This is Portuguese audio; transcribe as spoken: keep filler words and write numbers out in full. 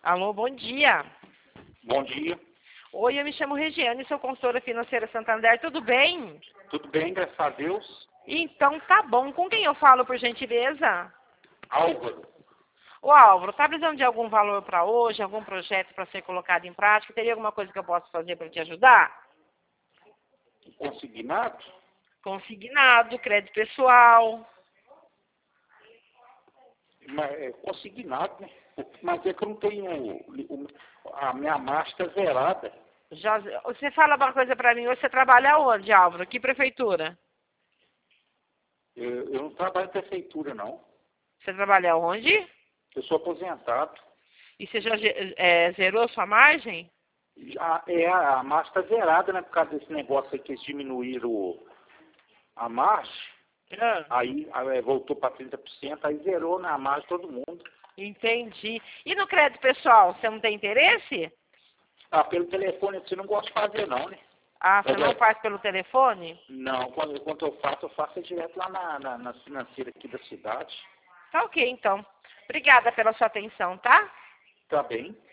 Alô, bom dia. Bom dia. Oi, eu me chamo Regiane, sou consultora financeira Santander, tudo bem? Tudo bem, graças a Deus. Então tá bom. Com quem eu falo, por gentileza? Álvaro, Ô Álvaro, tá precisando de algum valor para hoje, algum projeto para ser colocado em prática? Teria alguma coisa que eu possa fazer para te ajudar? consignado? Consignado, crédito pessoal. Mas, é, consignado, né? Mas é que eu não tenho... o- A minha marcha zerada. Já, você fala uma coisa para mim, você trabalha onde, Álvaro? Que prefeitura? Eu, eu não trabalho em prefeitura, não. Você trabalha onde? Eu sou aposentado. E você já ge- é, zerou sua margem? Já, é, a marcha está zerada, né? Por causa desse negócio aí que eles diminuíram o- a marcha. Ah, Aí, aí voltou para trinta por cento, aí zerou na margem todo mundo. entendi. E no crédito pessoal, você não tem interesse? Ah, pelo telefone você não gosta de fazer, não, né? Ah, você Mas, não é, faz pelo telefone? Não, quando, quando eu faço, eu faço direto lá na, na, na financeira aqui da cidade. Tá ok, então. Obrigada pela sua atenção, tá? Tá bem?